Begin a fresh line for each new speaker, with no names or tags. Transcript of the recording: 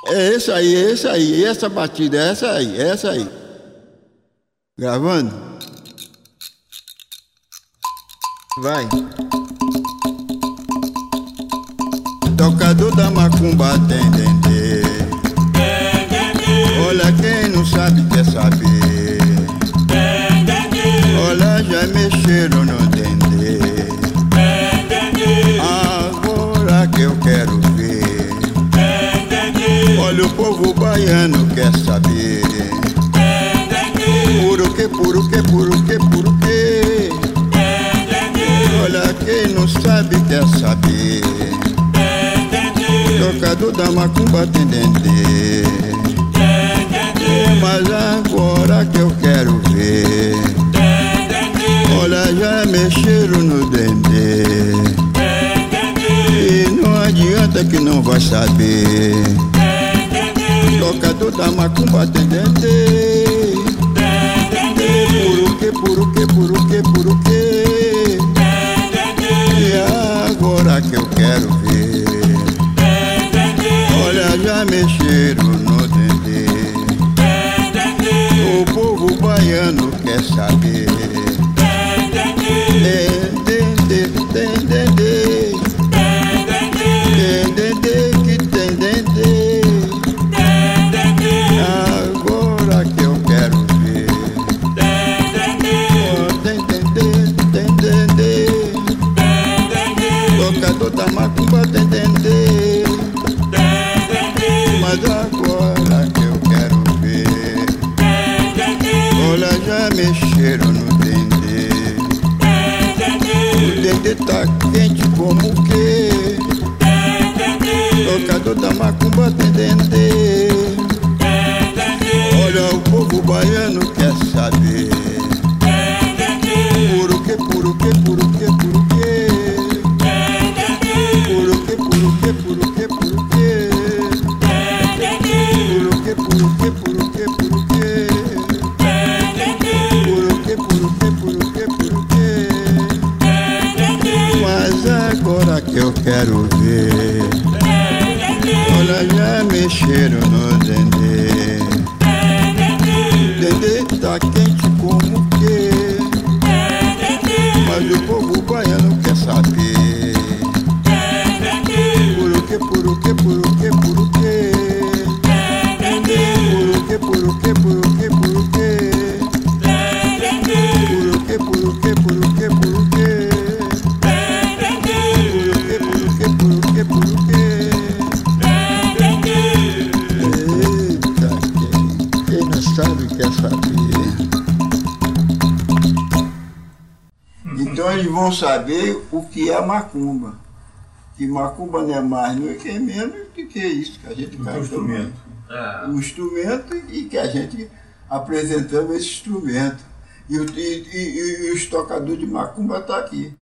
É esse aí, é esse aí, essa batida, é essa aí, é essa aí. Gravando? Vai. Tocador da macumba tem dendê. Olha quem não sabe quer saber. Olha já mexeram no dendê. Agora que eu quero ver. Olha o povo baiano quer saber. Por o que, por o que, por o que, por o que? Olha quem não sabe quer saber. Tocador da macumba tem dendê. Mas agora que eu quero ver. Olha já mexeram no dendê. E não adianta que não vai saber. Tocador da macumba tem dendê. Por o que, por o que, por o que, por o que? E agora que eu quero ver. Olha já mexeram no dendê. O povo baiano quer saber. Dendê, tem dendê. Tem dendê que tem dendê. Agora que eu quero ver. Oh, tem dendê, tem dendê. Tocador da macumba tem dendê. Mas agora que eu quero ver. Olha já mexeram no dendê. O dendê tá quente como o quê? Tocador da macumba tem dendê. Olha o povo baiano quer saber. Por o que, por o que, por o que, por o que? Por o que, por o que, por o que, por o que? Por o que, por o que, por o que, por o que? Por o que, por o que, por o que, por o que? Mas agora que eu quero ver. Olha já mexeram no dendê. Dendê tá quente como o quê? Mas o povo baiano quer saber. Por o que, por o que, por o que, por o que? Por o que, por o que, por o que, por o que? Por o que, por o que, por o que, por o que? Por o que, por o que, por o que? Eita, quem não sabe quer saber. Então eles vão saber o que é macumba. Que macumba não é mais, não é que é menos do que isso que a gente vai
o instrumento.
O instrumento e que a gente apresentamos esse instrumento. E os tocadores de macumba estão aqui.